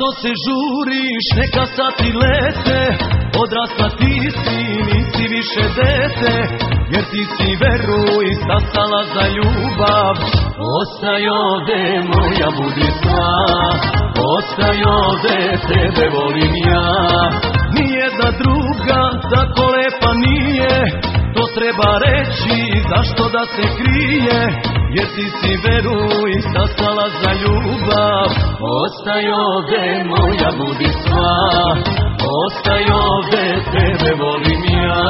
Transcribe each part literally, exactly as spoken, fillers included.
Zašto se žuriš, neka sati lete, odrasla ti si, nisi više dete, jer ti si veruj stasala za ljubav. Ostaj ovde moja, budi sva, ostaj ovde, tebe volim ja. Nijedna druga tako lepa nije, to treba reći, zašto da se krije, jer ti si veruj stasala za ljubav. Ostaj ovde moja, budi sva, ostaj ovde, tebe volim ja.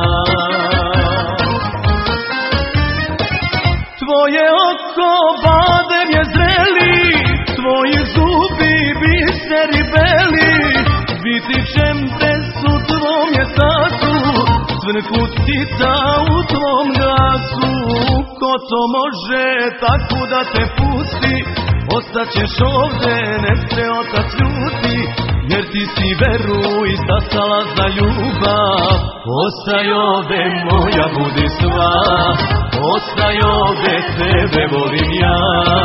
Tvoje oko badem je zreli, tvoji zubi biseri beli, biti čempes u tvom je tasu, cvrkut ptica u tvom glasu. Ko to može tako da te pusti, ostaćeš ovde, nek se otac ljuti, jer ti si veruj stasala za ljubav. Ostaj ovde moja, budi sva, ostaj ovde, tebe volim ja.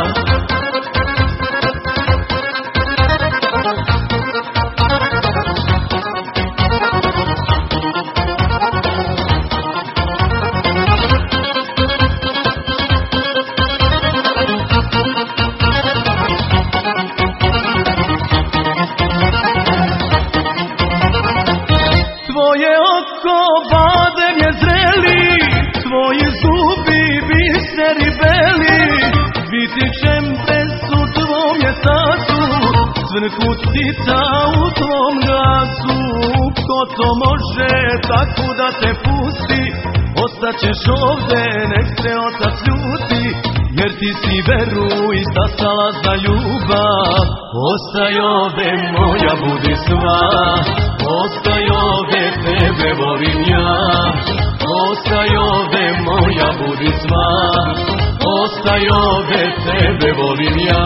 Tvoje oko badem je zreli, tvoji zubi biseri beli, biti čempes u tvom je tasu, cvrkut ptica u tvom glasu. Ko to može tako da te pusti, ostaćeš ovde, nek se otac ljuti, jer ti si veruj stasala za ljubav. Ostaj ovde moja, budi sva, ostaj ovde, tebe volim ja. Ostaj ovde moja, budi sva, ostaj ovde, tebe volim ja.